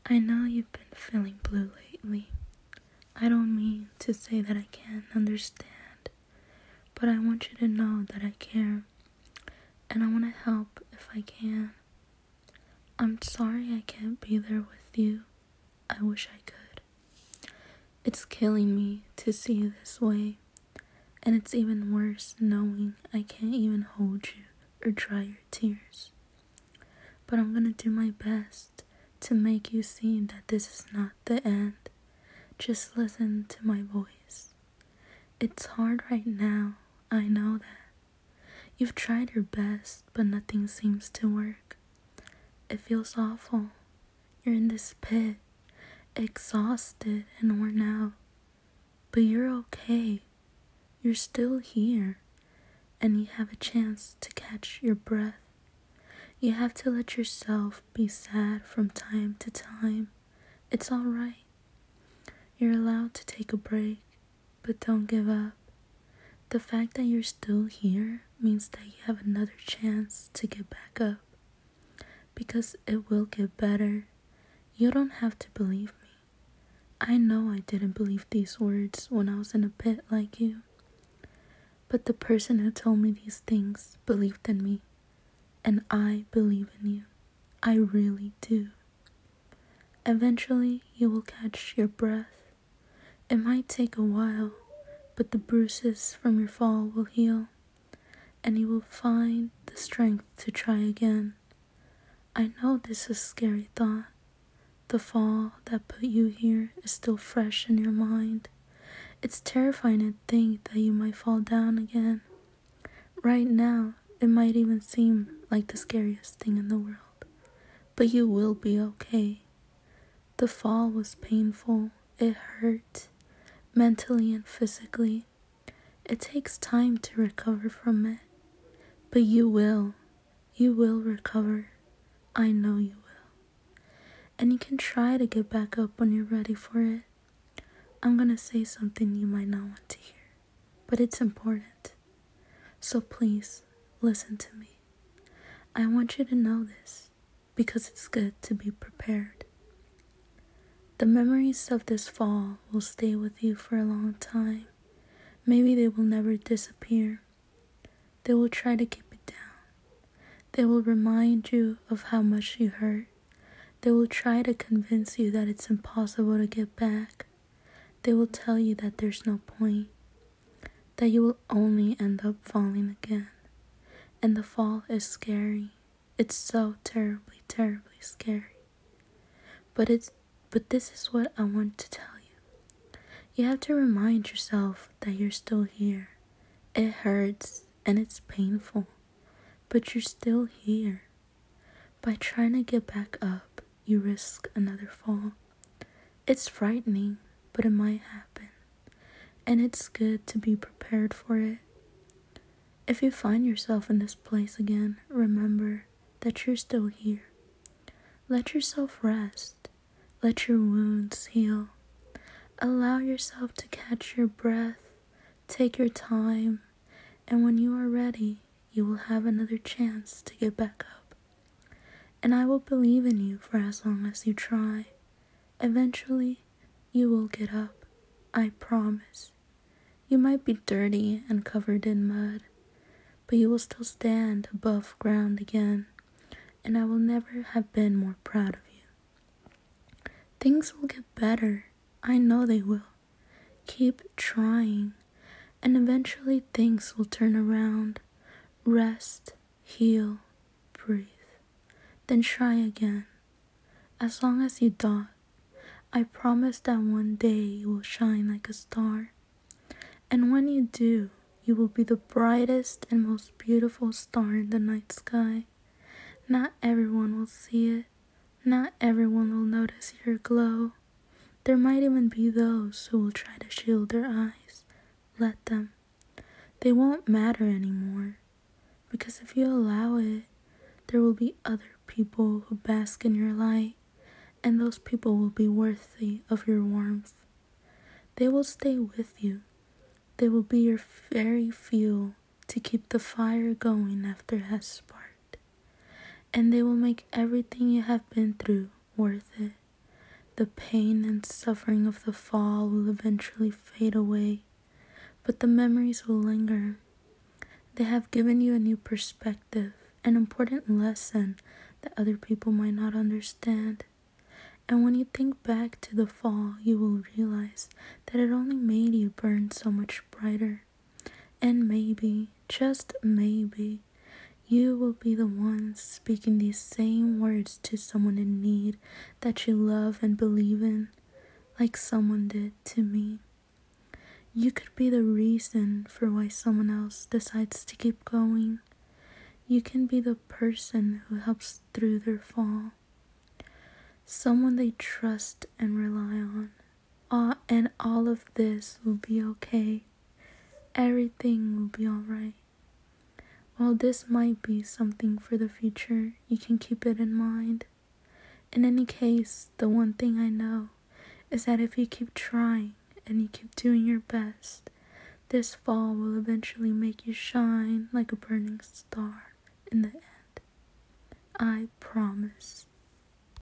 I know you've been feeling blue lately. I don't mean to say that I can't understand, but I want you to know that I care, and I want to help if I can. I'm sorry I can't be there with you. I wish I could. It's killing me to see you this way, and it's even worse knowing I can't even hold you or dry your tears. But I'm gonna do my best to make you see that this is not the end. Just listen to my voice. It's hard right now, I know that. You've tried your best, but nothing seems to work. It feels awful. You're in this pit, exhausted and worn out. But you're okay. You're still here, and you have a chance to catch your breath. You have to let yourself be sad from time to time. It's alright. You're allowed to take a break, but don't give up. The fact that you're still here means that you have another chance to get back up. Because it will get better. You don't have to believe me. I know I didn't believe these words when I was in a pit like you. But the person who told me these things believed in me. And I believe in you. I really do. Eventually, you will catch your breath. It might take a while, but the bruises from your fall will heal, and you will find the strength to try again. I know this is a scary thought. The fall that put you here is still fresh in your mind. It's terrifying to think that you might fall down again. Right now, it might even seem like the scariest thing in the world, but you will be okay. The fall was painful. It hurt. Mentally and physically. It takes time to recover from it. But you will. You will recover. I know you will. And you can try to get back up when you're ready for it. I'm gonna say something you might not want to hear, but it's important. So please, listen to me. I want you to know this, because it's good to be prepared. The memories of this fall will stay with you for a long time. Maybe they will never disappear. They will try to keep it down. They will remind you of how much you hurt. They will try to convince you that it's impossible to get back. They will tell you that there's no point, that you will only end up falling again. And the fall is scary. It's so terribly, terribly scary. But this is what I want to tell you. You have to remind yourself that you're still here. It hurts and it's painful, but you're still here. By trying to get back up, you risk another fall. It's frightening, but it might happen. And it's good to be prepared for it. If you find yourself in this place again, remember that you're still here. Let yourself rest. Let your wounds heal. Allow yourself to catch your breath. Take your time. And when you are ready, you will have another chance to get back up. And I will believe in you for as long as you try. Eventually, you will get up. I promise. You might be dirty and covered in mud, but you will still stand above ground again. And I will never have been more proud of you. Things will get better. I know they will. Keep trying, and eventually things will turn around. Rest, heal, breathe. Then try again. As long as you dot, I promise that one day you will shine like a star. And when you do, you will be the brightest and most beautiful star in the night sky. Not everyone will see it. Not everyone will notice your glow. There might even be those who will try to shield their eyes. Let them. They won't matter anymore. Because if you allow it, there will be other people who bask in your light, and those people will be worthy of your warmth. They will stay with you. They will be your very fuel to keep the fire going after it has sparked. And they will make everything you have been through worth it. The pain and suffering of the fall will eventually fade away, but the memories will linger. They have given you a new perspective, an important lesson that other people might not understand. And when you think back to the fall, you will realize that it only made you burn so much brighter. And maybe, just maybe, you will be the one speaking these same words to someone in need that you love and believe in, like someone did to me. You could be the reason for why someone else decides to keep going. You can be the person who helps through their fall. Someone they trust and rely on. And all of this will be okay. Everything will be alright. While this might be something for the future, you can keep it in mind. In any case, the one thing I know is that if you keep trying and you keep doing your best, this fall will eventually make you shine like a burning star in the end. I promise.